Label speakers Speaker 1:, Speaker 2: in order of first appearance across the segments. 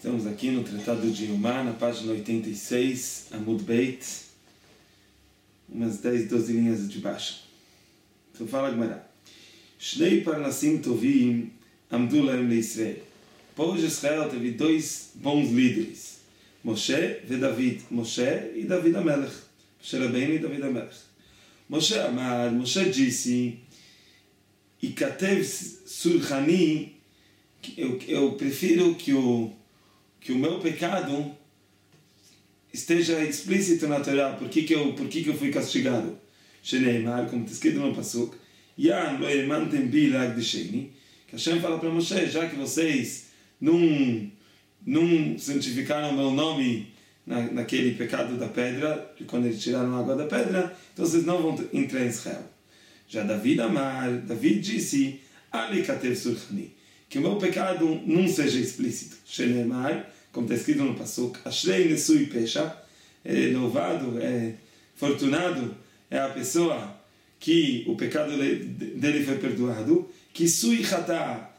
Speaker 1: Estamos aqui no Tratado de Yomá, na página 86, Amud Beit, umas 10, 12 linhas de baixo. Então fala Gemara. Shnei parnasim tovim amdu lahem leIsrael. O povo de Israel teve dois bons líderes, Moshe e David. Moshe e David Amelech. Moshe Rabbeinu e David Amelech. Moshe disse, Ikatev Surchani, eu prefiro que o meu pecado esteja explícito na Torá. Por que eu fui castigado? Sheneimar, como está escrito no Pasuk, Yan lo emantem bi lagdisheni, que Hashem fala para Moshe, já que vocês não santificaram meu nome naquele pecado da pedra, quando eles tiraram a água da pedra, então vocês não vão entrar em Israel. Já David disse, Ali katev surchani, que o meu pecado não seja explícito. Sheneimar, como está escrito no Pasuk, Ashrei nesui pesha, louvado, fortunado é a pessoa que o pecado dele foi perdoado, que sui chata,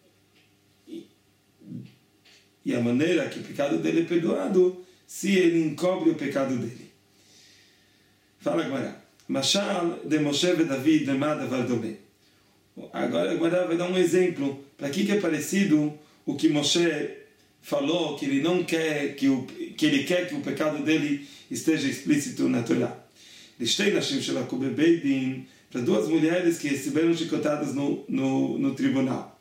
Speaker 1: e a maneira que o pecado dele é perdoado, se ele encobre o pecado dele. Fala agora, Mashal de Moshe e David de Madavar Domé. Agora vai dar um exemplo para que é parecido o que Moshe falou, que ele não quer que ele quer que o pecado dele esteja explícito na Torá. Para duas mulheres que receberam chicotadas no tribunal.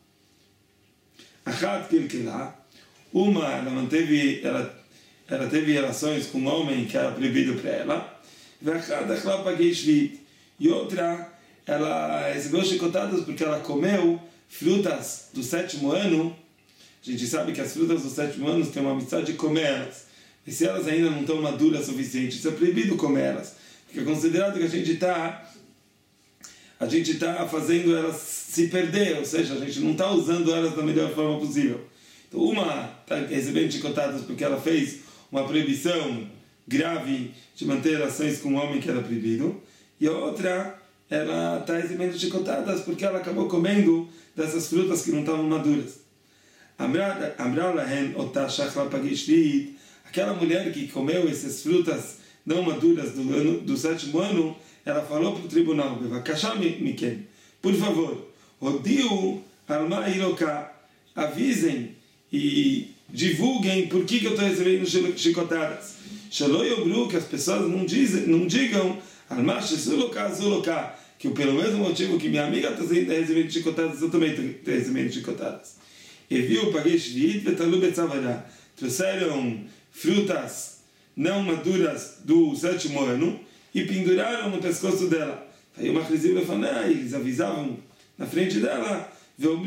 Speaker 1: Uma ela teve relações com um homem que era proibido para ela, e outra ela recebeu chicotadas porque ela comeu frutas do sétimo ano. A gente sabe que as frutas do sétimo ano têm uma missão de comer elas, e se elas ainda não estão maduras o suficiente, isso é proibido comer elas, porque é considerado que a gente está fazendo elas se perder, ou seja, a gente não está usando elas da melhor forma possível. Então uma está recebendo chicotadas porque ela fez uma proibição grave de manter relações com um homem que era proibido, e a outra ela está recebendo chicotadas porque ela acabou comendo dessas frutas que não estavam maduras. Aquela mulher que comeu essas frutas não maduras do sétimo ano, ela falou para o tribunal, por favor, avisem e divulguem por que eu estou recebendo chicotadas. Que as pessoas não digam que pelo mesmo motivo que minha amiga está recebendo chicotadas, eu também estou recebendo chicotadas. E viu trouxeram frutas não maduras do sétimo ano e penduraram no pescoço dela. Aí uma eles avisavam na frente dela, que o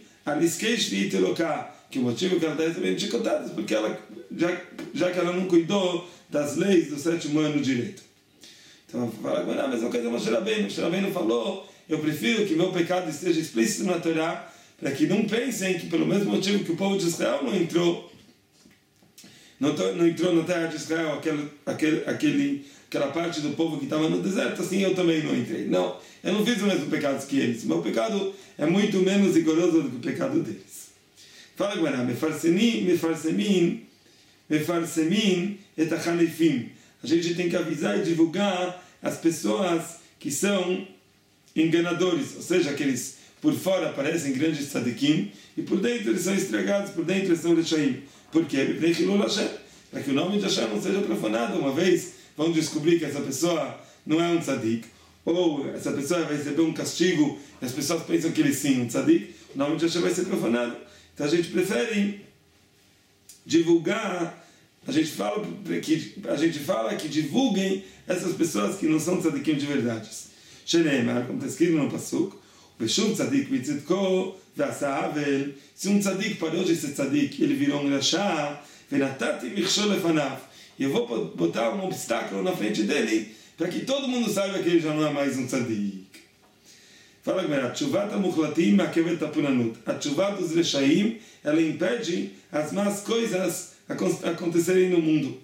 Speaker 1: motivo que ela está recebendo chicotadas porque ela, já que ela não cuidou das leis do sétimo ano direito. Então fala agora a mesma coisa. Moshe Rabbeinu falou, eu prefiro que meu pecado esteja explícito na Torá, para que não pensem que pelo mesmo motivo que o povo de Israel não entrou na terra de Israel, aquela parte do povo que estava no deserto, assim eu também não entrei. Não, eu não fiz o mesmo pecado que eles. Meu pecado é muito menos rigoroso do que o pecado deles. Fala agora, mefarsemin et achanefim. A gente tem que avisar e divulgar as pessoas que são enganadores, ou seja, aqueles por fora parecem grandes tzadikim e por dentro eles são estragados, por dentro eles são rechaim. Por quê? Para que o nome de Hashem não seja profanado. Uma vez vão descobrir que essa pessoa não é um tzadik, ou essa pessoa vai receber um castigo e as pessoas pensam que ele sim é um tzadik, o nome de Hashem vai ser profanado. Então a gente prefere divulgar, a gente fala que divulguem essas pessoas que não são tzadikim de verdade. Sheneimar, como está escrito no Pasuk, Veshum tzadik mitzidko ve'asa havel. Se um tzadik parou de ser tzadik, ele virou um rachá, venatati michshol lefanav, e eu vou botar um obstáculo na frente dele, para que todo mundo saiba que ele já não é mais um tzadik. Fala agora, Tshuvat ha-muchlatim ma'akevet ha-punanut. A Tshuvat dos rechaim, ela impede as más coisas acontecerem no mundo.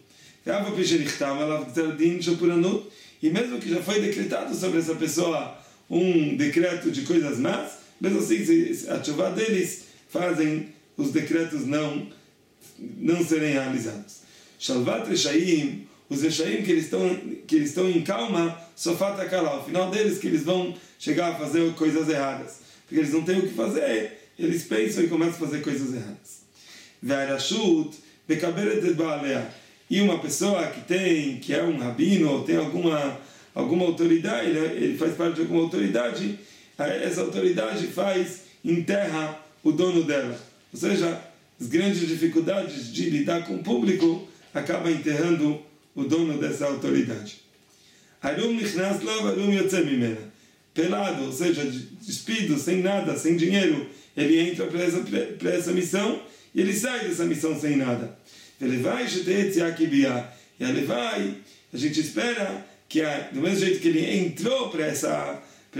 Speaker 1: E mesmo que já foi decretado sobre essa pessoa um decreto de coisas más, mesmo assim a Tshuvat deles fazem os decretos não não serem realizados. Shalvat Reshaim, os Reshaim que eles estão em calma, Sofat Akalah, ao final deles que eles vão chegar a fazer coisas erradas. Porque eles não têm o que fazer, eles pensam e começam a fazer coisas erradas. Ve'arashut bekaberet et ba'alea. E uma pessoa que é um rabino, ou tem alguma autoridade, ele faz parte de alguma autoridade, essa autoridade enterra o dono dela. Ou seja, as grandes dificuldades de lidar com o público acaba enterrando o dono dessa autoridade. Arum nichnas lav, arum yotze mimena. Pelado, ou seja, despido, sem nada, sem dinheiro, ele entra para essa missão e ele sai dessa missão sem nada. Ele vai, e ele vai, a gente espera que do mesmo jeito que ele entrou para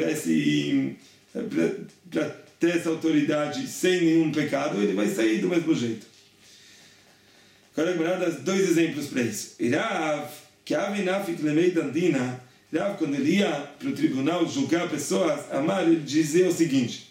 Speaker 1: ter essa autoridade sem nenhum pecado, ele vai sair do mesmo jeito. Agora, guarda dois exemplos para isso. Rav, que Avinafik lemei dandina, Rav, quando ele ia para o tribunal julgar pessoas, Amar, ele dizia o seguinte: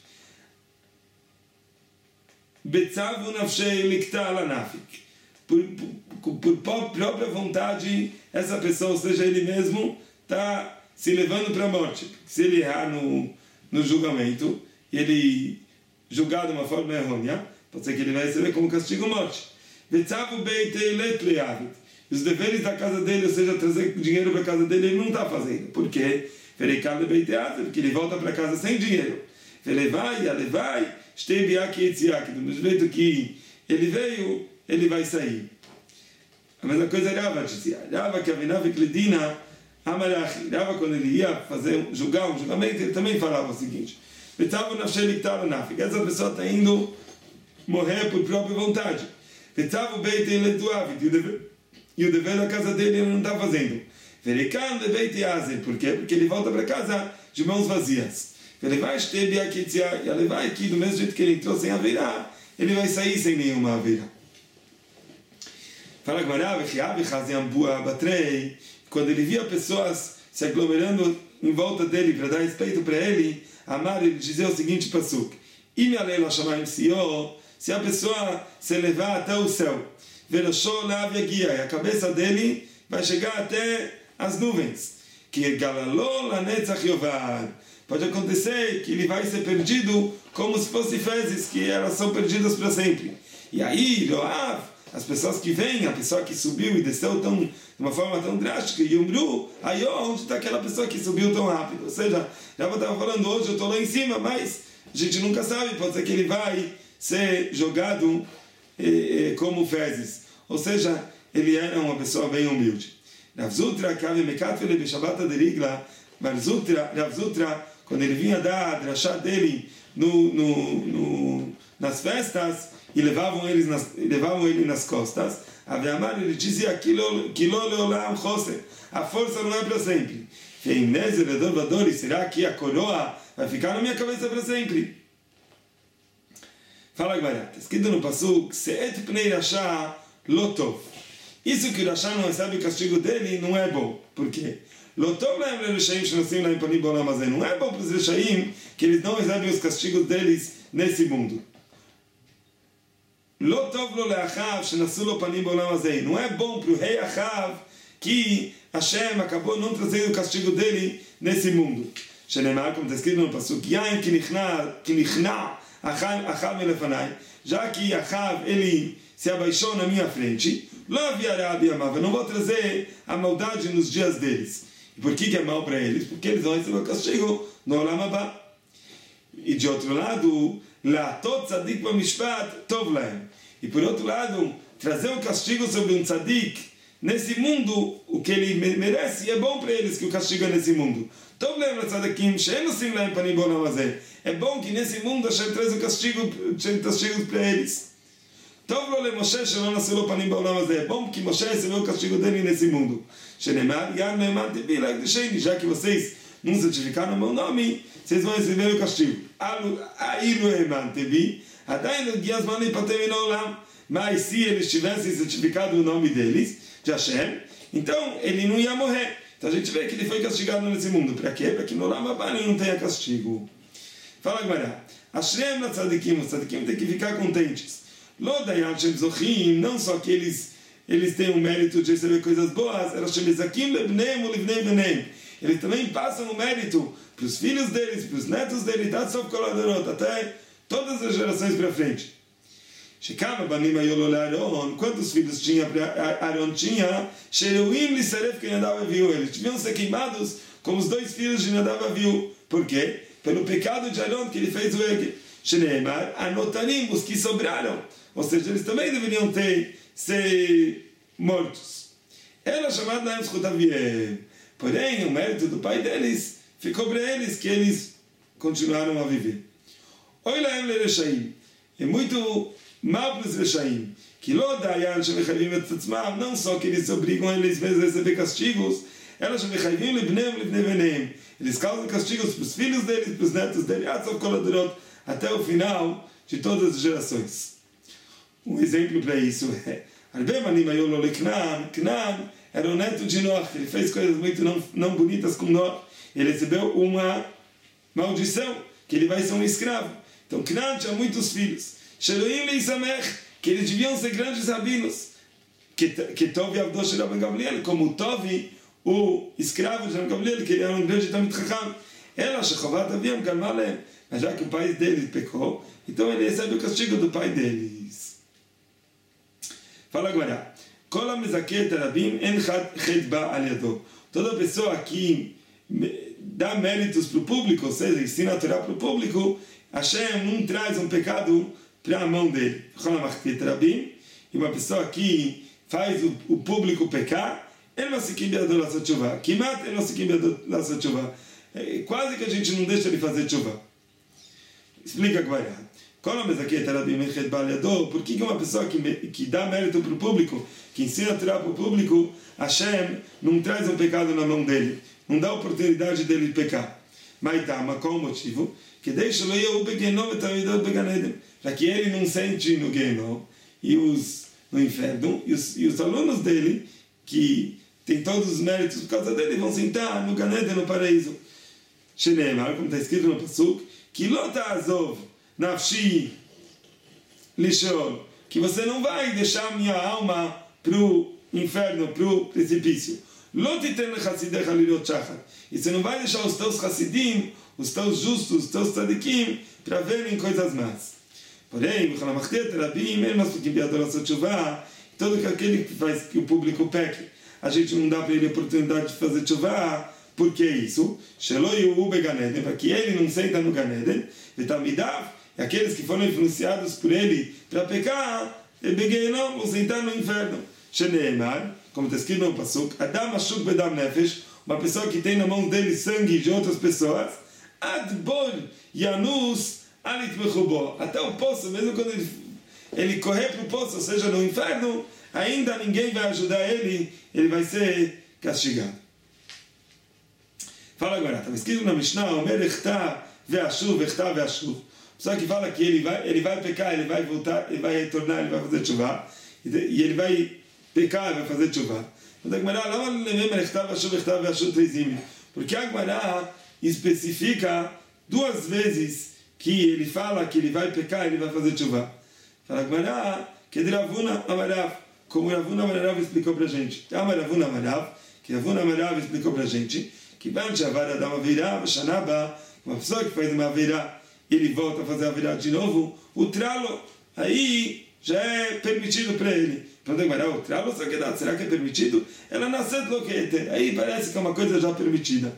Speaker 1: Betzavu nafshei likta alanafik. Por própria vontade, essa pessoa, ou seja, ele mesmo, está se levando para a morte. Se ele errar no julgamento, e ele julgar de uma forma errônea, pode ser que ele vai receber como castigo morte. Os deveres da casa dele, ou seja, trazer dinheiro para a casa dele, ele não está fazendo. Por quê? Porque ele volta para casa sem dinheiro. Ele vai, do mesmo jeito que ele veio, ele vai sair. A mesma coisa é Rava dizia. Rava que Avinavik Ledina Amarachi. Rava, quando ele ia julgar um julgamento, ele também falava o seguinte: essa pessoa está indo morrer por própria vontade. E o dever da casa dele ele não está fazendo. Por quê? Porque ele volta para casa de mãos vazias. Ele vai aqui, do mesmo jeito que ele entrou sem haverá, ele vai sair sem nenhuma haverá. Fala quando ele via pessoas se aglomerando em volta dele para dar respeito para ele, Amar, ele dizia o seguinte pasuk: se a pessoa se levar até o céu, e a cabeça dele vai chegar até as nuvens, pode acontecer que ele vai ser perdido como se fossem fezes, que elas são perdidas para sempre. E aí, as pessoas que vêm, a pessoa que subiu e desceu de uma forma tão drástica, e aí onde está aquela pessoa que subiu tão rápido? Ou seja, já estava falando, hoje eu estou lá em cima, mas a gente nunca sabe, pode ser que ele vai ser jogado como fezes. Ou seja, ele era uma pessoa bem humilde. Rav Zutra, quando ele vinha dar a drachá dele nas festas, e levavam ele nas costas, ele dizia que a força não é para sempre. Será que a coroa vai ficar na minha cabeça para sempre? Fala agora, está escrito no pasuk: Se'et pnei rasha lotov. Isso que o rasha não recebe o castigo dele não é bom. Por quê? Lotov laem le'reshaim shenosim laem panim b'olam hazeh. Não é bom para os reshaim que eles não recebem os castigos deles nesse mundo. Lotov lo le'achav shenasu lo panim b'olam hazeh. Não é bom para o rei Achav que Hashem acabou não trazendo o castigo dele nesse mundo. Shenemar, como está escrito no pasuk, Yain ki nichna Achav melefanai, já que Achav ele se abaixou na minha frente, eu não vou trazer a maldade nos dias deles. E por que é mal para eles? Porque eles vão receber o castigo no Olam Haba. E de outro lado, La'atot tzadik b'mishpat tov lahem. E por outro lado, trazer o castigo sobre um tzadik nesse mundo, o que ele merece, é bom para eles que o castigo é nesse mundo. Tov lahem l'tzadikim she'en nosim lahem panim b'olam hazeh. É bom que nesse mundo Hashem traz o castigo para eles. Tov lo le Moshe she'lo nasu lo panim b'olam hazeh. É bom que Moshe recebeu o castigo dele nesse mundo. Shenemar yad me'eman tebi la'ikdesheni. Já que vocês não certificaram o meu nome, vocês vão receber o castigo. A'ilu e'eman tebi, adain lo gias man lipatem min ha'olam. Mas se eles tivessem certificado o nome deles, de Hashem, então ele não ia morrer. Então a gente vê que ele foi castigado nesse mundo. Para quê? Para que no Olam Haba ele não tenha castigo. Fala agora. Ashrem la tzadikim, os tzadikim têm que ficar contentes. Lo dayan shem zochim, não só que eles têm o mérito de receber coisas boas, elas shemezakim lebneim u livnei beneim. Eles também passam o mérito para os filhos deles, para os netos deles, até todas as gerações para frente. Shekama banim ayolo le'Aaron, quantos filhos tinha Aaron tinha? Shereuim lisaref que Nadav viu. Eles deviam ser queimados como os dois filhos de Nadav viu. Por quê? Pelo pecado de Aaron que ele fez o Egel. Shneimar, anotarim, os que sobraram. Ou seja, eles também deveriam ser mortos. Ela chamada na Escutaviem. Porém, o mérito do pai deles ficou para eles, que eles continuaram a viver. Oi laem le'reshaim. É muito mal para os reshaim. Que lo dayan shemechavim et tzmam, não só que eles obrigam eles mesmos a receber castigos, elas shemechavim lebneim lebnei beneim. Eles causam castigos para os filhos deles, para os netos deles, até o final de todas as gerações. Um exemplo para isso é Canaã era o neto de Noé, ele fez coisas muito não bonitas com Noé, ele recebeu uma maldição, que ele vai ser um escravo. Então Canaã tinha muitos filhos, que eles deviam ser grandes rabinos, que Tovi Avdosh de Rabban Gamliel, como Tovi, o escravo de Rabban Gamliel, que ele era um grande Talmid Chacham. Ela, Shechovat Aviam, Galmalem, mas já que o pai dele pecou, então ele recebe o castigo do pai deles. Fala agora. Toda pessoa que dá méritos para o público, ou seja, ensina a Torá para o público, Hashem não traz um pecado para a mão dele. E uma pessoa que faz o público pecar, ele não se quer dar tshuva. Kimat ele não se quer dar tshuva. Quase que a gente não deixa ele fazer tshuva. Explica agora. Por que uma pessoa que dá mérito para o público, que ensina a Torá para o público, Hashem não traz um pecado na mão dele, não dá oportunidade dele pecar? Mas qual o motivo? Que deixa já que ele não sente no Genom e no inferno, e os alunos dele, que tem todos os méritos por causa dele, vão sentar no Ganeden, no paraíso. Sheneemar, como está escrito no Pasuk, que lota azov nafshi lishol, que você não vai deixar minha alma para o inferno, para o precipício. Lotiten chassidecha lirot shachar, e você não vai deixar os teus chassidim, os teus justos, os teus tzadikim, para verem coisas más. Porém, todo aquele que faz que o público peque, a gente não dá para ele a oportunidade de fazer tshuva. Por que isso? Para que ele não senta no Ganeden, e aqueles que foram influenciados por ele para pecar, vão sentar no inferno. Como está escrito no Pasuk, Adam Ashuk Bedam Nefesh, uma pessoa que tem na mão dele sangue de outras pessoas, Adbor Yanus Alit Mechubo, até o poço, mesmo quando ele correr para o poço, ou seja, no inferno, ainda ninguém vai ajudar ele, ele vai ser castigado. Fala agora, está escrito na Mishnah, Omer Echtá Ve'ashuv, Echtá Ve'ashuv. Só que fala que ele vai pecar, ele vai voltar, ele vai retornar, ele vai fazer tshuva, e ele vai pecar, ele vai fazer tshuva. Mas a Gemara, não lembra Echtá Ve'ashuv, Echtá Ve'ashuv Treizim, porque a Gemara especifica duas vezes que ele fala que ele vai pecar, ele vai fazer tshuva. Fala a Gemara, que de Ravuna Amarav, como Ravuna Amarav explicou para a gente. Ravuna Amarav, que Ravuna Amarav explicou para a gente, que uma pessoa que faz uma avirá, ele volta a fazer a avirá de novo, o tralo, aí já é permitido para ele. O tralo, será que é permitido? Ela nasceu do que aí parece que é uma coisa já permitida.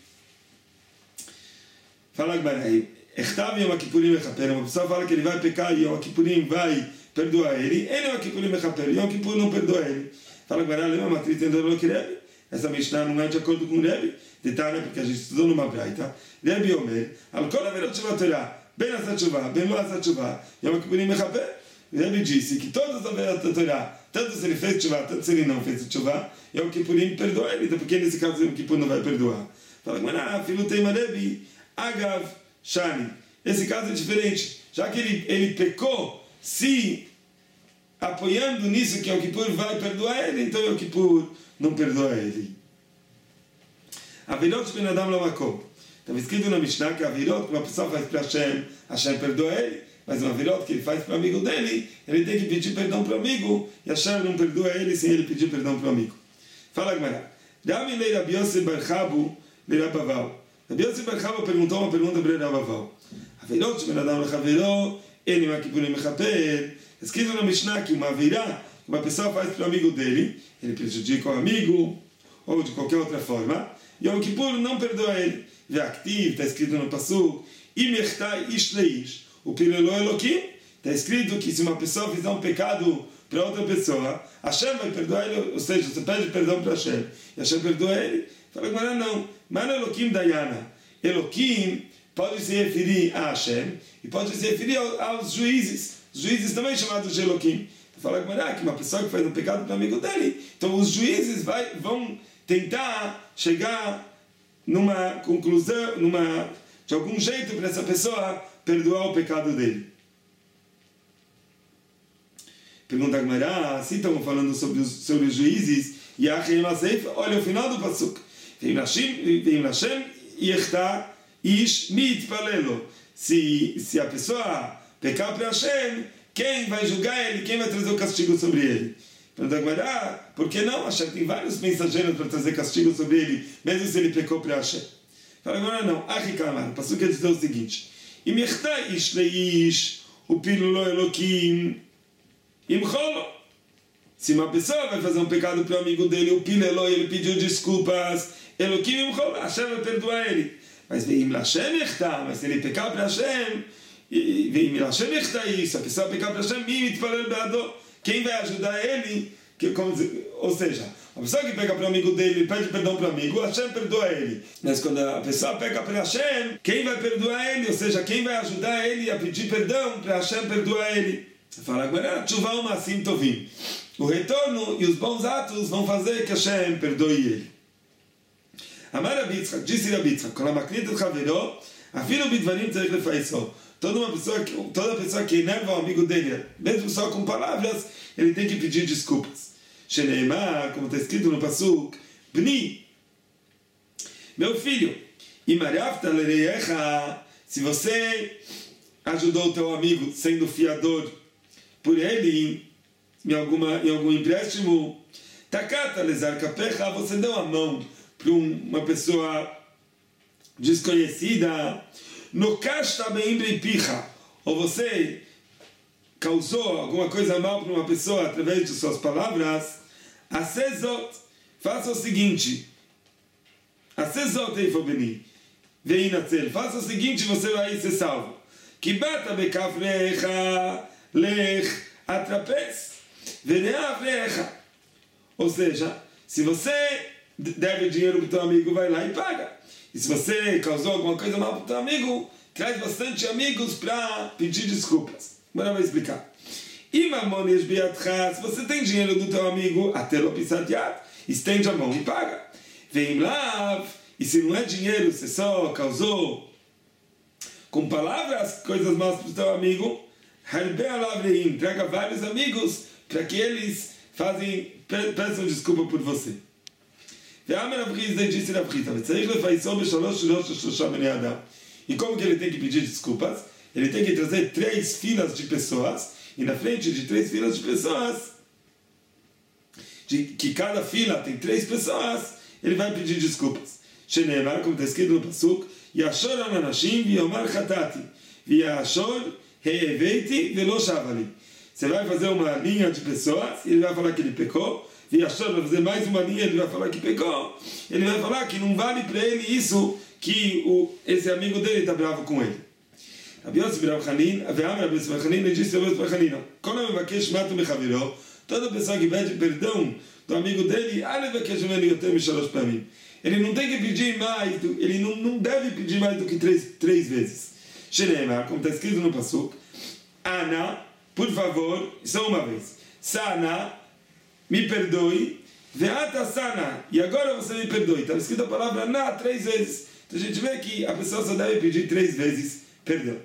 Speaker 1: Fala aí, uma pessoa fala que ele vai pecar e Yom Kippurim vai perdoar ele Yom Kippurim mechaper, Yom Kippur não perdoa ele. Fala agora, lembra a matriz entendeu que Rebbe? Essa Mishnah não é de acordo com o Rebbe, detalhe, porque a gente estudou numa braita. Rebbe Omer, al kol averot tshuva Torah, ben asat tshuva, ben lo asat tshuva, Yom Kippurim mechaper. Rebbe disse que todas as averot da Torah, tanto se ele fez tshuva, tanto se ele não fez tshuva, Yom Kippurim perdoa ele, então porque nesse caso Yom Kippur não vai perdoar. Fala agora, filho tem Rebbe, agav shani. Esse caso é diferente, já que ele pecou, se apoiando nisso que Yom Kippur vai perdoar ele, então Yom Kippur não perdoa ele. Avirot ben Adam Lamakom. Estava escrito na Mishnah que Avirot, que uma pessoa faz para Hashem, Hashem perdoa ele, mas uma virota que ele faz para o amigo dele, ele tem que pedir perdão para o amigo, e Hashem não perdoa ele sem ele pedir perdão para o amigo. Fala Gemara. Dami lei Rabi Yosef bar Chabu lei Rabaval. Rabi Yosef bar Chabu perguntou uma pergunta para Rabaval. Avirot sheben adam lechavero, ele makipurim mechaper. Escrito na Mishnah que uma virá, uma pessoa faz para o amigo dele, ele prejudica o amigo, ou de qualquer outra forma, e Yom Kippur não perdoa ele. Ve'aktiv, está escrito no Pasuk, imechtai ish leish, o pilelo Elokim, está escrito que se uma pessoa fizer um pecado para outra pessoa, Hashem vai perdoar ele, ou seja, você pede perdão para Hashem, e Hashem perdoa ele. Fala, mas não, Mano Elokim Dayana. Elokim pode se referir a Hashem, e pode se referir aos juízes. Os juízes também chamados de Elokim. Fala que uma pessoa que faz um pecado para o amigo dele, então os juízes vão tentar chegar numa conclusão, de algum jeito para essa pessoa perdoar o pecado dele. Pergunta a Gemara, assim estamos falando sobre os juízes, e olha o final do Pasuk. Se a pessoa pecar para Hashem, quem vai julgar ele, quem vai trazer o castigo sobre ele? Pergunta a Gemara, por que não? Hashem tem vários mensageiros para trazer castigo sobre ele, mesmo se ele pecou para Hashem. Fala agora não, Achikamar, o Pasuk quer dizer o seguinte: Imechtai ish leish, o pilulo Elokim, imcholo. Se uma pessoa vai fazer um pecado para o amigo dele, o pilelo, ele pediu desculpas, Elokim imcholo, Hashem vai perdoar ele. Mas veim Hashem echta, mas se ele pecar para Hashem, veim Hashem echta isso, se a pessoa pecar para Hashem, mitpalel be'ado, quem vai ajudar ele? Ou seja, a pessoa que pega para o amigo dele, pede perdão para o amigo, Hashem perdoa ele. Mas quando a pessoa pega para Hashem, quem vai perdoar ele? Ou seja, quem vai ajudar ele a pedir perdão para Hashem perdoar ele? Fala agora, tshuva u'maasim tovim. O retorno e os bons atos vão fazer que Hashem perdoe ele. Amar Rabi Yitzchak, disse Rabi Yitzchak, kol hamaknit et chavero, afilu bidvarim tzarich lefaiso. Toda pessoa que enerva o amigo dele, mesmo só com palavras, ele tem que pedir desculpas. Sheneimar, como está escrito no Pasuk, Bni, meu filho, imarafta lereyecha, se você ajudou o teu amigo sendo fiador por ele em algum empréstimo, takata lezar kapecha, você deu a mão para uma pessoa desconhecida, no kashta beimbrei picha, ou você causou alguma coisa mal para uma pessoa através de suas palavras, asezot, faça o seguinte, asezot eifobeni, veinatzel, faça o seguinte, você vai ser salvo. Kibata bekaflecha lech atrapes, veneavlecha. Ou seja, se você deve dinheiro para o teu amigo, vai lá e paga. E se você causou alguma coisa mal para o teu amigo, traz bastante amigos para pedir desculpas. Agora eu vou explicar. Se você tem dinheiro do teu amigo, até lo pisadiat, estende a mão e paga. Vem lá, e se não é dinheiro, você só causou com palavras coisas más para o teu amigo, traga vários amigos para que eles peçam desculpa por você. E como que ele tem que pedir desculpas? Ele tem que trazer 3 filas de pessoas, e na frente de 3 filas de pessoas, que cada fila tem 3 pessoas, ele vai pedir desculpas. Sheneemar, como está escrito no Pasuk, Yashor ananashim v'yomar chatati, v'yashor he'eveiti v'lo shavali. Você vai fazer uma linha de pessoas, e ele vai falar que ele pecou, Yashor vai fazer mais uma linha, ele vai falar que pecou, ele vai falar que não vale para ele isso, que esse amigo dele está bravo com ele. Rabi Yosef bar Chanin, Rabi Yosef bar Chanin, ele disse a Rabi Yosef bar Chanin, quando eu mevakesh mato mechaviro, toda pessoa que pede perdão do amigo dele, ele não tem que pedir mais, ele não deve pedir mais do que 3 vezes. Sheneemar, como está escrito no Pasuk, Ana, por favor, só uma vez, Sana, me perdoe, Veata Sana, e agora você me perdoe. Está escrito a palavra Na 3 vezes. Então a gente vê que a pessoa só deve pedir 3 vezes perdão.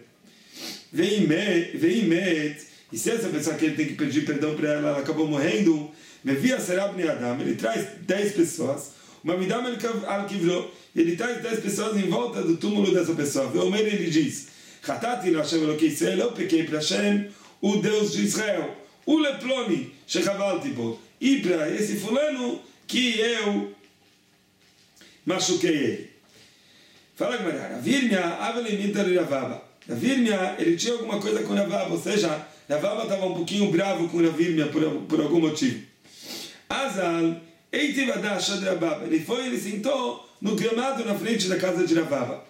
Speaker 1: Veimet, e se essa pessoa que ele tem que pedir perdão para ela, ela acabou morrendo, Mevia Serab Neadam, ele traz 10 pessoas, uma Midam al Kivro, ele traz 10 pessoas em volta do túmulo dessa pessoa. Veomer, ele diz, Chatati lo Hashem Elokei Israel, eu pequei para Hashem, o Deus de Israel. O leploni, shechavalti bo. E para esse fulano que eu machuquei ele. Fala Gemara, Ravirmia, avelimita de Ravaba. Ravirmia, ele tinha alguma coisa com Ravaba, ou seja, Ravaba estava um pouquinho bravo com Ravirmia por algum motivo. Azal, eitivadasha de Ravaba. Ele foi, ele sentou no gramado na frente da casa de Ravaba.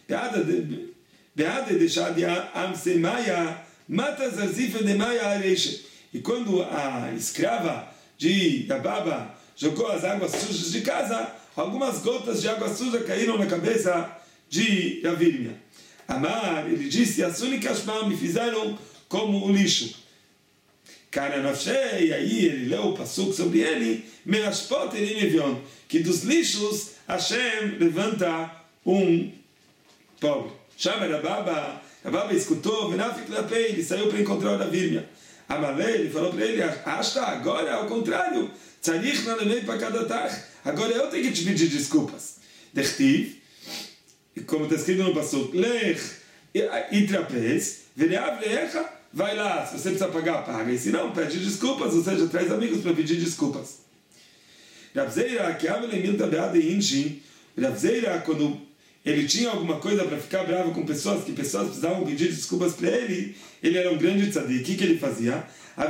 Speaker 1: Beade deixar de amsemaya, mata zazifa de maia areixa. E quando a escrava de Ravaba jogou as águas sujas de casa, algumas gotas de água suja caíram na cabeça de Ravirmia. Amar, ele disse, as únicas mãos me fizeram como o lixo. Cara nafshei, e aí ele leu o passuco sobre ele, meashpot ele nevion, que dos lixos Hashem levanta um pobre. Chama Ravaba escutou, venafik lapei, ele saiu para encontrar Ravirmia. Amalei, ele falou para ele, asta, agora ao contrário, tzarich nalemei pakadatach, agora eu tenho que te pedir desculpas. Dechtiv, como está escrito no passuco, lech itrapez, vereav lecha, vai lá, se você precisa pagar, paga, e se não, pede desculpas, ou seja, traz amigos para pedir desculpas. Ravzeira, que avelei tabeada e inchi, Ravzeira, quando ele tinha alguma coisa para ficar bravo com pessoas, que pessoas precisavam pedir desculpas para ele era um grande tzadik. O que ele fazia?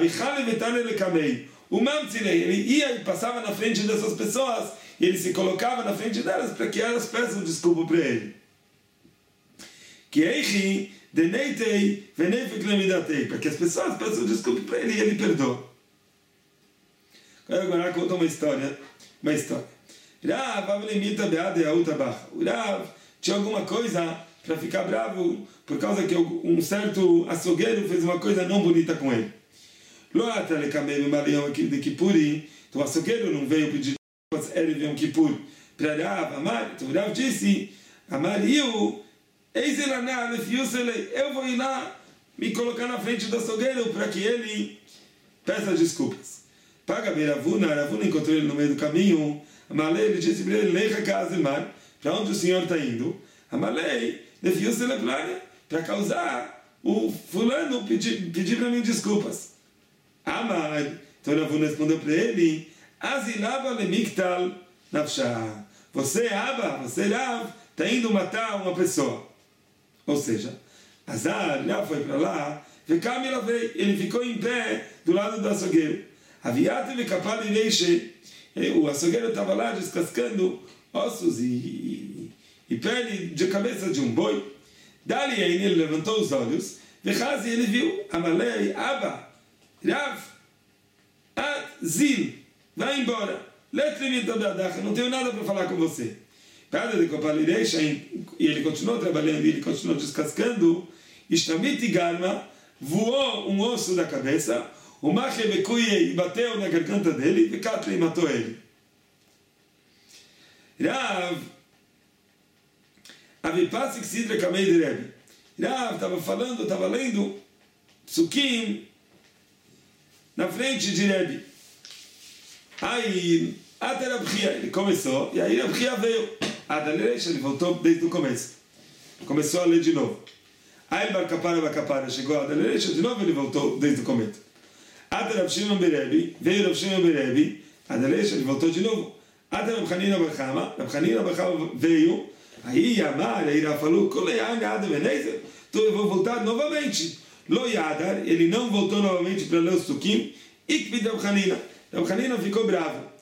Speaker 1: Ele ia e passava na frente dessas pessoas, e ele se colocava na frente delas para que elas peçam desculpa para ele. Para que as pessoas peçam desculpa para ele e ele perdoa. Agora conta uma história. O Rav tinha alguma coisa para ficar bravo por causa que um certo açougueiro fez uma coisa não bonita com ele. Então o açougueiro não veio pedir desculpas, ele veio um Kippur para Rav. Então o Rav disse, eu vou ir lá me colocar na frente do açougueiro para que ele peça desculpas. Paga bem Ravuna encontrou ele no meio do caminho. Amalei, ele disse para ele, leicha kazemar, para onde o senhor está indo? Amalei, defiu-se leplania, para causar o fulano pedir para mim desculpas. Amar, então Ravuna respondeu para ele, azilaba lemiktal nafsha. Você, Rav, está indo matar uma pessoa. Ou seja, Azar já foi para lá, ele ficou em pé do lado do açougueiro. O açougueiro estava lá descascando ossos e pele de cabeça de um boi. Dali ele levantou os olhos, e ele viu, Amalei, Abba, Rav, Zil, vai embora, não tenho nada para falar com você. E ele continuou trabalhando, ele continuou descascando, voou um osso da cabeça, o Mache Bekuye bateu na garganta dele, e Katli matou ele. Rav, Avipasik Sidra Kamei de Rebbe. Rav estava lendo Psukim na frente de Rebbe. Aí, até Rabchia, ele começou, e aí Rabchia veio. Ele voltou desde o começo. Começou a ler de novo. Aí ele Barcapara, chegou a Adalerecha, de novo ele voltou desde o começo. Até Rav Shimon Berebi, veio Rav Shimon Berebi, Adalerecha, ele voltou de novo. Até Rav Hanina Barchama veio, aí Yamar, aí Rav falou, então eu vou voltar novamente. Lo Yadar, ele não voltou novamente para ler o Sukim, Ikvid Rav Hanina. Rav Hanina ficou bravo.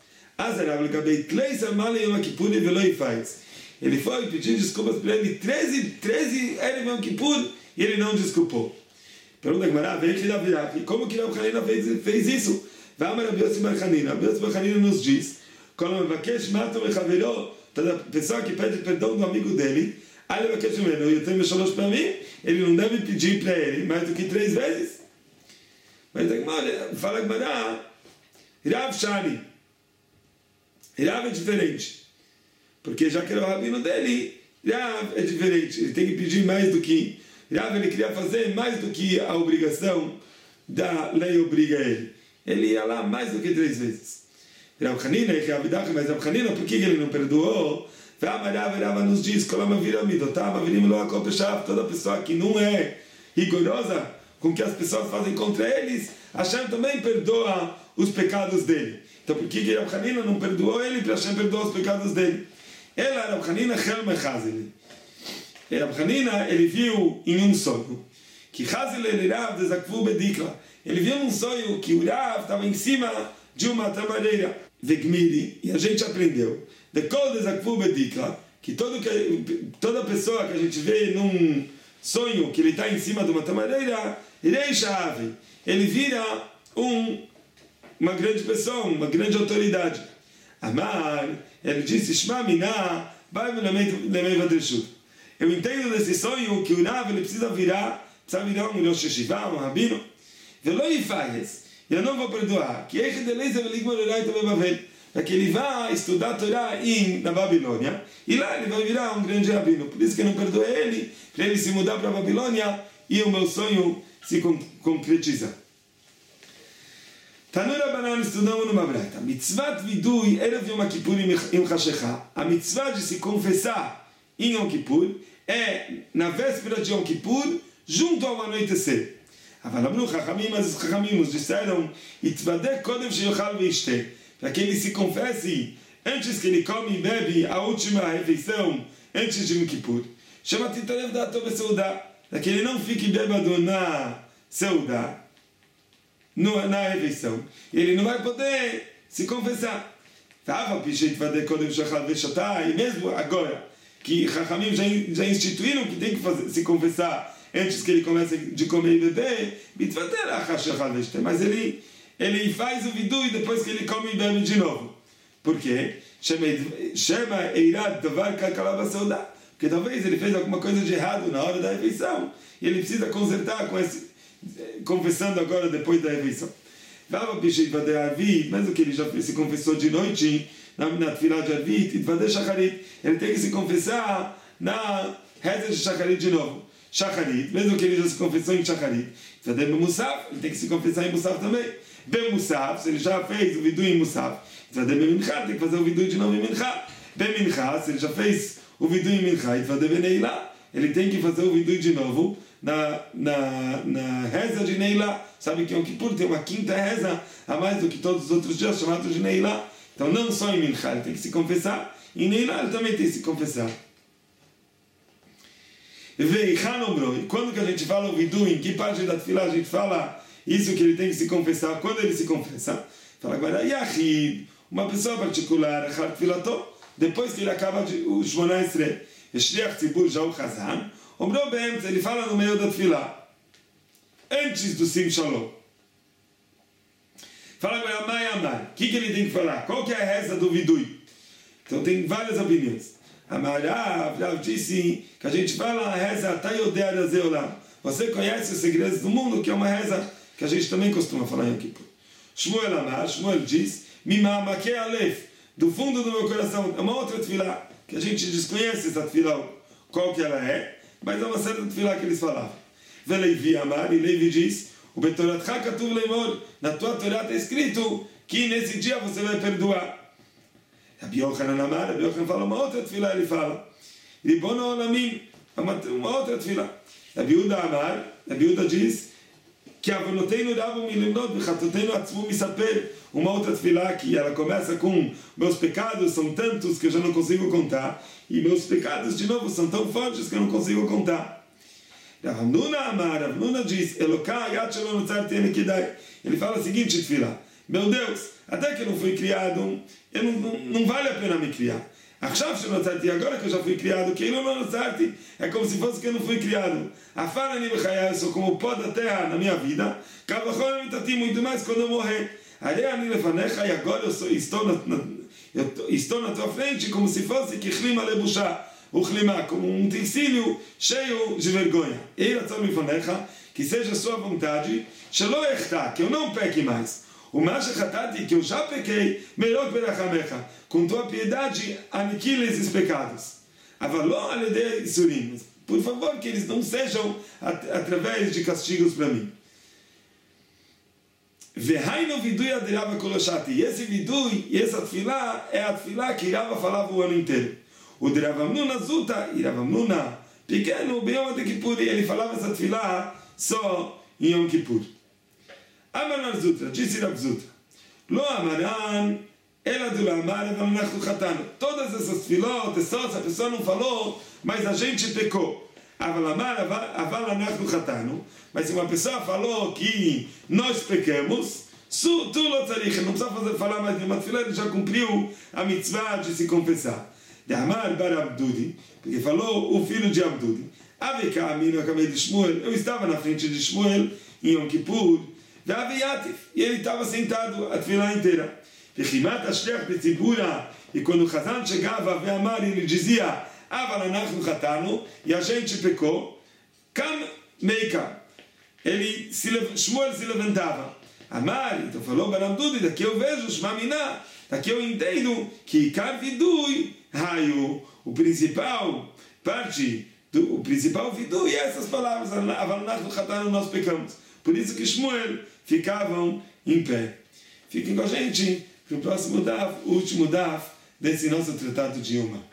Speaker 1: Ele foi pedir desculpas para ele 13 Erev Yom Kippur e ele não desculpou. Pergunta a Gemara, como que Rav Hanina fez isso? Rabi Yossi Bar Hanina nos diz, quando toda pessoa que pede perdão do amigo dele, eu tenho shalosh para mim, ele não deve pedir para ele mais do que 3 vezes. Mas a Gemara, fala a Gemara, Rav Shani, Rav é diferente, porque já que era o rabino dele, Rav é diferente, ele tem que pedir mais do que Rav, ele queria fazer mais do que a obrigação da lei obriga ele ia lá mais do que 3 vezes. Rav Hanina, mas Rav Hanina, por que ele não perdoou? Rava nos diz, toda pessoa que não é rigorosa com o que as pessoas fazem contra eles, Hashem também perdoa os pecados dele. Então por que Rav Hanina não perdoou ele? Porque Hashem perdoa os pecados dele. Ela, Rav Hanina, Rav Hanina, ele viu em um sonho que Hazel ele Rav desakvu bedikla. Ele viu um sonho que o Rav estava em cima de uma tamareira. Vegmiri, e a gente aprendeu de kol desakvu bedikla, que toda pessoa que a gente vê num sonho que ele está em cima de uma tamareira, ele vira uma grande pessoa, uma grande autoridade. Amar, ele disse, Shma Minah, vai me lemei vadreshut. Eu entendo desse sonho que o Rav ele precisa virar um Rosh Yeshiva, um rabino. Velo Yifayes, eu não vou perdoar. Que é que ele vai estudar a Torá na Babilônia e lá ele vai virar um grande rabino. Por isso que eu não perdoe ele, para ele se mudar para a Babilônia e o meu sonho se concretiza. Tanura Banan estudamos numa braita. Mitzvat vidui erev Yom Kippur im Chashecha. A mitzvah de se confessar em Yom Kippur é na véspera de Yom Kippur, junto ao anoitecer. אבל אמרו חכמים, אז חכמים nos disseram, יתוודה קודם שיאכל וישתה, para que ele se confesse antes que ele come e bebe a última refeição antes de Yom Kippur. Chama titarev dato beseuda, para que ele não fique bêbado na seuda, na refeição. Ele não vai poder se confessar. E mesmo agora que Chachamim já instituíram que tem que se confessar antes que ele comece de comer e beber, mas ele faz o vidui depois que ele come e bebe de novo. Por quê? Porque talvez ele fez alguma coisa de errado na hora da refeição e ele precisa consertar confessando agora depois da refeição. Mesmo que ele já se confessou de noite na tefilá de Arvit, ele tem que se confessar na reza de Shacharit de novo. Shacharit, mesmo que ele já se confessou em Shacharit, ele tem que se confessar em Musaf também. Bem Musaf, se ele já fez o vidu em Musaf, tem que fazer o vidu de novo em Mincha. Bem Mincha, se ele já fez o vidu em Mincha, ele tem que fazer o vidu de novo na reza de Neilá. Sabe que Yom Kippur tem uma quinta reza a mais do que todos os outros dias, chamados de Neilá. Então não só em Mincha ele tem que se confessar, em Neilá ele também tem que se confessar. E quando que a gente fala o vidu, em que parte da tefilá a gente fala isso que ele tem que se confessar? Quando ele se confessa, fala agora, Yachid, uma pessoa particular, depois que ele acaba o Shmona Esrei, Shliach Tzibur Jau Chazan, ele fala no meio da tefilá, antes do Sim Shalom. Fala agora, Amai Amai, o que ele tem que falar? Qual que é a reza do vidui? Então tem várias opiniões. Rav disse que a gente fala a reza Tayodea Razeolam. Você conhece os segredos do mundo, que é uma reza que a gente também costuma falar em Kippur. Shmuel Amar, Shmuel diz, Mimamake Alef, do fundo do meu coração, é uma outra tefilá, que a gente desconhece essa tefilá, qual que ela é, mas é uma certa tefilá que eles falavam. Veleivi Amar, e Levi diz, o Betoratcha Katuv Leimor, na tua Torá está escrito que nesse dia você vai perdoar. Rabi Yochanan Amar, Rabi Yochanan fala uma outra tefilá, ele fala, Ribono Olamim, uma outra tefilá. Rabi Yehuda Amar, Rabi Yehuda diz, que avonoteinu rabu milimnot b'chatoteinu atzmu misaper, uma outra tefilá que ela começa com meus pecados são tantos que eu já não consigo contar, e meus pecados de novo são tão fortes que eu não consigo contar. Rav Nuna Amar, Rav Nuna diz, Elokai yad shelo notzarti eni kedai. Ele fala a seguinte tefilá, meu Deus, até que eu não fui criado, não vale a pena me criar. Agora que eu já fui criado, que não é como se fosse que eu não fui criado. Eu sou como o pó da terra na minha vida, muito mais quando eu morrer. E agora eu estou na tua frente como se fosse que como um utensílio cheio de vergonha. Que seja a sua vontade, que eu não peque mais. O Mashachatati, que eu já pequei, melhor perachamecha, com tua piedade, aniquile esses pecados. Avaló aledei isurim. Por favor, que eles não sejam através de castigos para mim. Vehaino vidui adirava koloshati. E esse vidui, e essa tefilá, é a tefilá que Rava falava o ano inteiro. O de Rav Hamnuna Zuta, e Rav Hamnuna, pequeno, bem Yom Kippur, ele falava essa tefilá só em Yom Kippur. Amanar Zutra, disse Rav Zutra, Lo amaran, ela do Lamar, Avalnachnu Chatanu. Todas essas tefilot, se a pessoa não falou, mas a gente pecou. Avalamar, Avalnachnu Chatanu. Mas se uma pessoa falou que nós pecamos, tu não precisa falar mais de uma tefilá, ele já cumpriu a mitzvah de se confessar. De Amar bar Abdudi, porque falou o filho de Abdudi. Aveka amino acabei de Shmuel, eu estava na frente de Shmuel em Yom Kippur, e ele estava sentado a tefilá inteira. E quando o Chazan chegava, Amar, ele dizia, Avalanachnu Chatanu, e a gente pecou, Kam Meika. Shmuel se levantava. Amar, então falou bar Abdudi, daqui eu vejo, Shmamina, daqui eu entendo que Karvidui, Raio, o principal vidui é essas palavras, Avalnachnu Chatanu, nós pecamos. Por isso que Shmuel ficavam em pé. Fiquem com a gente, que o próximo DAF, o último DAF desse nosso tratado de Yoma.